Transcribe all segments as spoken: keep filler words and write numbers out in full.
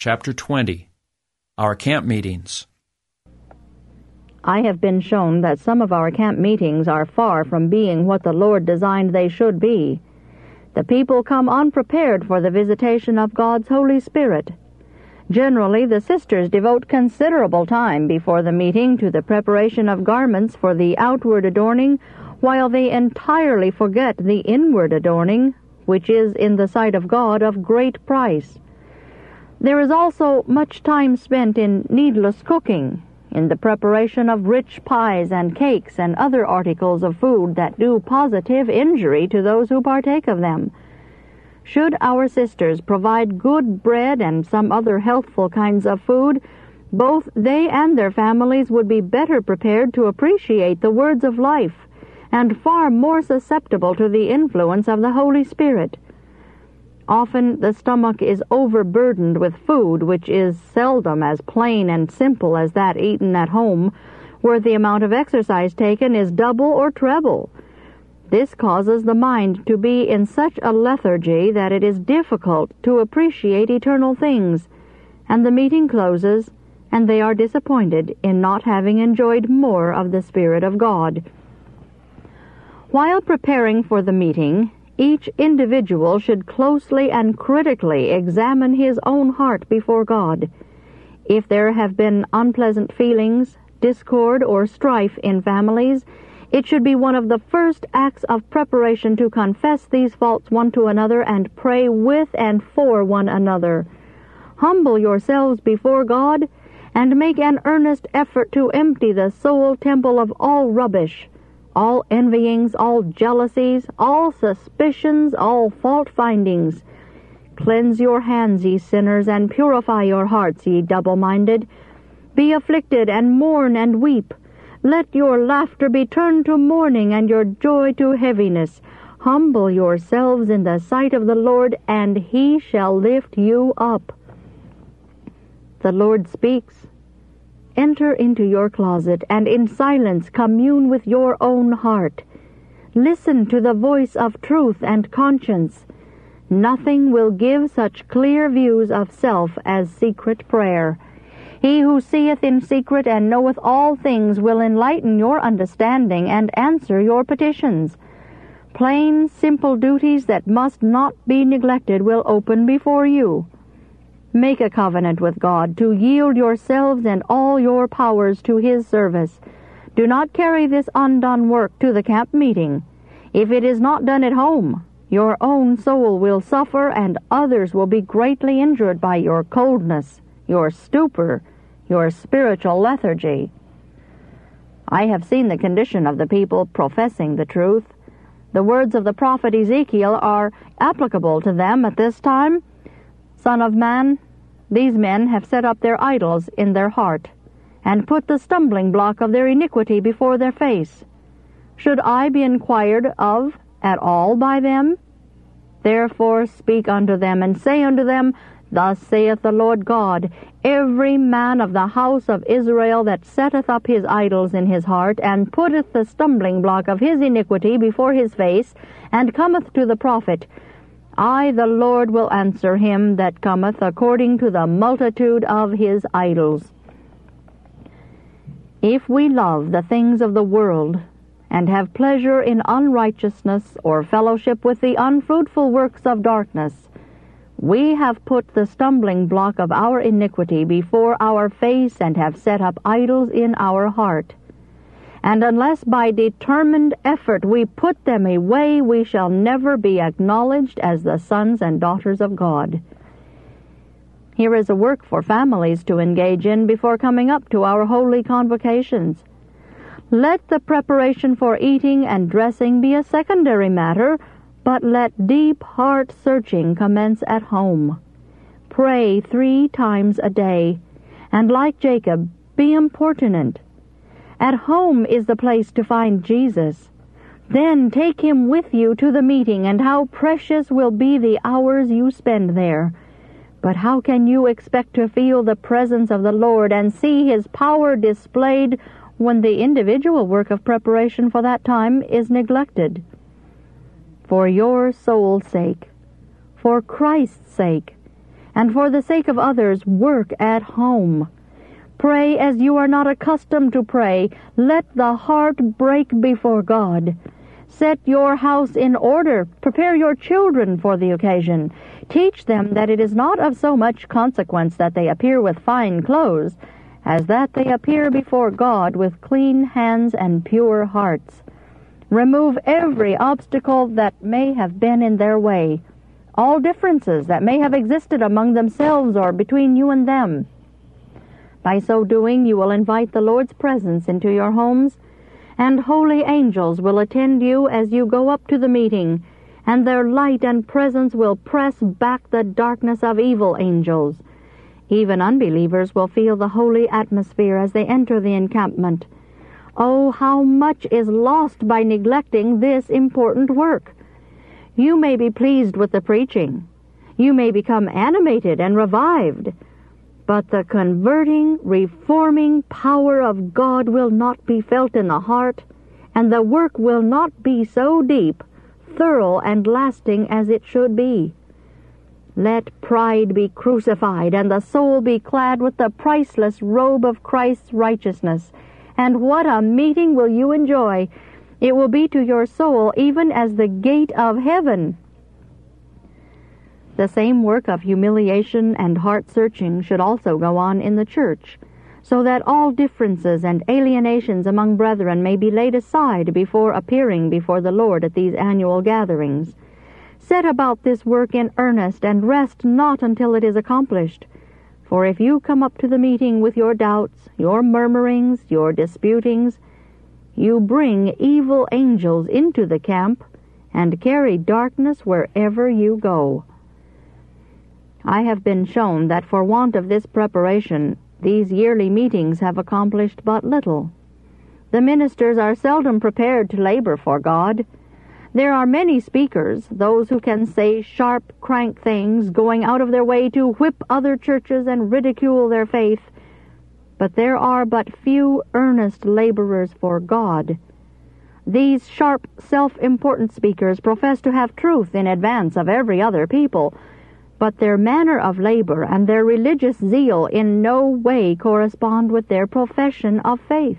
chapter twenty. Our camp meetings. I have been shown that some of our camp meetings are far from being what the Lord designed they should be. The people come unprepared for the visitation of God's Holy Spirit. Generally, the sisters devote considerable time before the meeting to the preparation of garments for the outward adorning, while they entirely forget the inward adorning, which is in the sight of God of great price. There is also much time spent in needless cooking, in the preparation of rich pies and cakes and other articles of food that do positive injury to those who partake of them. Should our sisters provide good bread and some other healthful kinds of food, both they and their families would be better prepared to appreciate the words of life, and far more susceptible to the influence of the Holy Spirit. Often the stomach is overburdened with food which is seldom as plain and simple as that eaten at home, where the amount of exercise taken is double or treble. This causes the mind to be in such a lethargy that it is difficult to appreciate eternal things, and the meeting closes, and they are disappointed in not having enjoyed more of the Spirit of God. While preparing for the meeting, each individual should closely and critically examine his own heart before God. If there have been unpleasant feelings, discord, or strife in families, it should be one of the first acts of preparation to confess these faults one to another and pray with and for one another. Humble yourselves before God, and make an earnest effort to empty the soul temple of all rubbish, all envyings, all jealousies, all suspicions, all fault-findings. Cleanse your hands, ye sinners, and purify your hearts, ye double-minded. Be afflicted, and mourn, and weep. Let your laughter be turned to mourning, and your joy to heaviness. Humble yourselves in the sight of the Lord, and he shall lift you up. The Lord speaks. Enter into your closet, and in silence commune with your own heart. Listen to the voice of truth and conscience. Nothing will give such clear views of self as secret prayer. He who seeth in secret and knoweth all things will enlighten your understanding and answer your petitions. Plain, simple duties that must not be neglected will open before you. Make a covenant with God to yield yourselves and all your powers to his service. Do not carry this undone work to the camp meeting. If it is not done at home, your own soul will suffer, and others will be greatly injured by your coldness, your stupor, your spiritual lethargy. I have seen the condition of the people professing the truth. The words of the prophet Ezekiel are applicable to them at this time. Son of man, these men have set up their idols in their heart, and put the stumbling block of their iniquity before their face. Should I be inquired of at all by them? Therefore speak unto them, and say unto them, Thus saith the Lord God, Every man of the house of Israel that setteth up his idols in his heart, and putteth the stumbling block of his iniquity before his face, and cometh to the prophet, I, the Lord, will answer him that cometh according to the multitude of his idols. If we love the things of the world, and have pleasure in unrighteousness, or fellowship with the unfruitful works of darkness, we have put the stumbling block of our iniquity before our face, and have set up idols in our heart. And unless by determined effort we put them away, we shall never be acknowledged as the sons and daughters of God. Here is a work for families to engage in before coming up to our holy convocations. Let the preparation for eating and dressing be a secondary matter, but let deep heart-searching commence at home. Pray three times a day, and like Jacob, be importunate. At home is the place to find Jesus. Then take him with you to the meeting, and how precious will be the hours you spend there. But how can you expect to feel the presence of the Lord and see his power displayed when the individual work of preparation for that time is neglected? For your soul's sake, for Christ's sake, And for the sake of others, work at home. Pray as you are not accustomed to pray. Let the heart break before God. Set your house in order. Prepare your children for the occasion. Teach them that it is not of so much consequence that they appear with fine clothes, as that they appear before God with clean hands and pure hearts. Remove every obstacle that may have been in their way, all differences that may have existed among themselves or between you and them. By so doing, you will invite the Lord's presence into your homes, and holy angels will attend you as you go up to the meeting, and their light and presence will press back the darkness of evil angels. Even unbelievers will feel the holy atmosphere as they enter the encampment. Oh, how much is lost by neglecting this important work! You may be pleased with the preaching. You may become animated and revived. But the converting, reforming power of God will not be felt in the heart, and the work will not be so deep, thorough, and lasting as it should be. Let pride be crucified, and the soul be clad with the priceless robe of Christ's righteousness. And what a meeting will you enjoy! It will be to your soul even as the gate of heaven. The same work of humiliation and heart-searching should also go on in the church, so that all differences and alienations among brethren may be laid aside before appearing before the Lord at these annual gatherings. Set about this work in earnest, and rest not until it is accomplished. For if you come up to the meeting with your doubts, your murmurings, your disputings, you bring evil angels into the camp, and carry darkness wherever you go. I have been shown that for want of this preparation, these yearly meetings have accomplished but little. The ministers are seldom prepared to labor for God. There are many speakers, those who can say sharp, crank things, going out of their way to whip other churches and ridicule their faith. But there are but few earnest laborers for God. These sharp, self-important speakers profess to have truth in advance of every other people, but their manner of labor and their religious zeal in no way correspond with their profession of faith.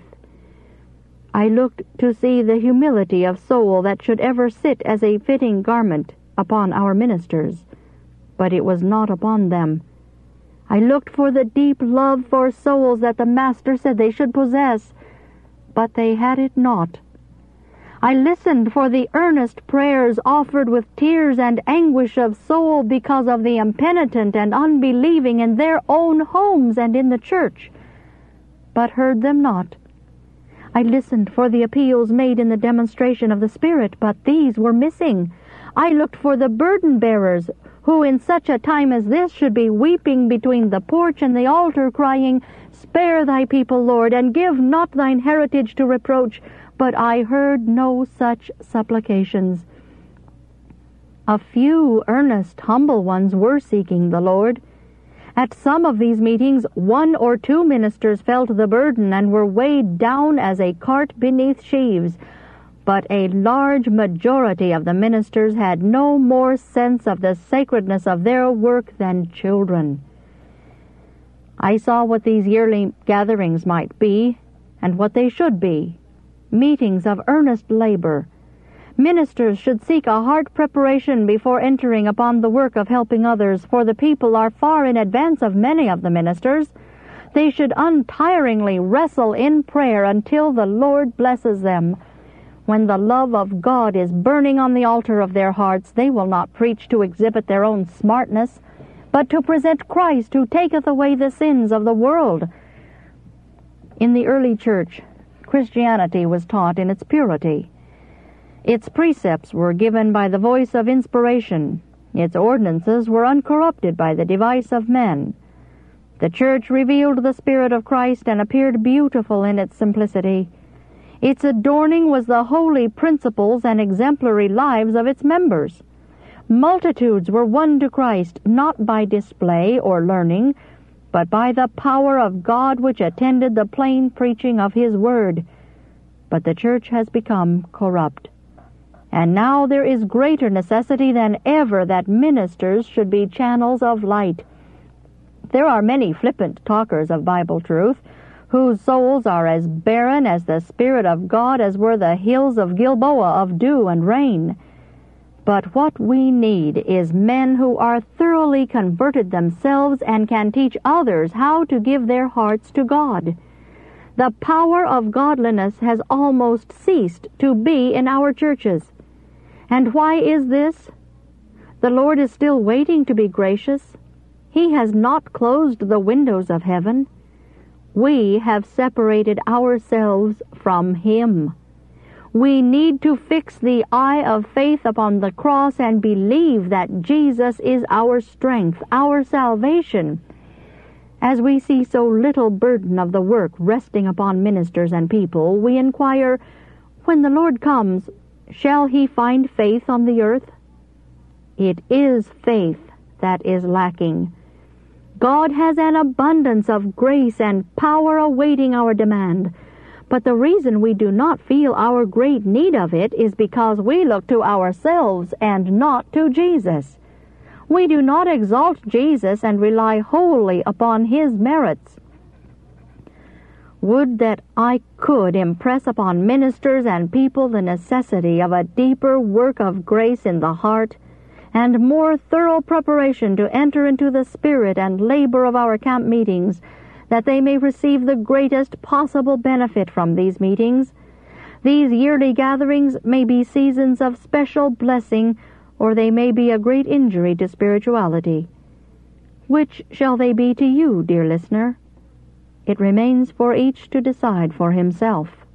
I looked to see the humility of soul that should ever sit as a fitting garment upon our ministers, but it was not upon them. I looked for the deep love for souls that the Master said they should possess, but they had it not. I listened for the earnest prayers offered with tears and anguish of soul because of the impenitent and unbelieving in their own homes and in the church, but heard them not. I listened for the appeals made in the demonstration of the Spirit, but these were missing. I looked for the burden-bearers, who in such a time as this should be weeping between the porch and the altar, crying, "Spare thy people, Lord, and give not thine heritage to reproach." But I heard no such supplications. A few earnest, humble ones were seeking the Lord. At some of these meetings, one or two ministers felt the burden and were weighed down as a cart beneath sheaves. But a large majority of the ministers had no more sense of the sacredness of their work than children. I saw what these yearly gatherings might be, and what they should be. Meetings of earnest labor. Ministers should seek a heart preparation before entering upon the work of helping others, for the people are far in advance of many of the ministers. They should untiringly wrestle in prayer until the Lord blesses them. When the love of God is burning on the altar of their hearts, they will not preach to exhibit their own smartness, but to present Christ who taketh away the sins of the world. In the early church, Christianity was taught in its purity. Its precepts were given by the voice of inspiration. Its ordinances were uncorrupted by the device of men. The church revealed the Spirit of Christ and appeared beautiful in its simplicity. Its adorning was the holy principles and exemplary lives of its members. Multitudes were won to Christ, not by display or learning, but by the power of God which attended the plain preaching of His Word. But the church has become corrupt. And now there is greater necessity than ever that ministers should be channels of light. There are many flippant talkers of Bible truth whose souls are as barren as the Spirit of God as were the hills of Gilboa of dew and rain. But what we need is men who are thoroughly converted themselves and can teach others how to give their hearts to God. The power of godliness has almost ceased to be in our churches. And why is this? The Lord is still waiting to be gracious. He has not closed the windows of heaven. We have separated ourselves from Him. We need to fix the eye of faith upon the cross and believe that Jesus is our strength, our salvation. As we see so little burden of the work resting upon ministers and people, we inquire, when the Lord comes, shall He find faith on the earth? It is faith that is lacking. God has an abundance of grace and power awaiting our demand, but the reason we do not feel our great need of it is because we look to ourselves and not to Jesus. We do not exalt Jesus and rely wholly upon His merits. Would that I could impress upon ministers and people the necessity of a deeper work of grace in the heart, and more thorough preparation to enter into the spirit and labor of our camp meetings, that they may receive the greatest possible benefit from these meetings. These yearly gatherings may be seasons of special blessing, or they may be a great injury to spirituality. Which shall they be to you, dear listener? It remains for each to decide for himself.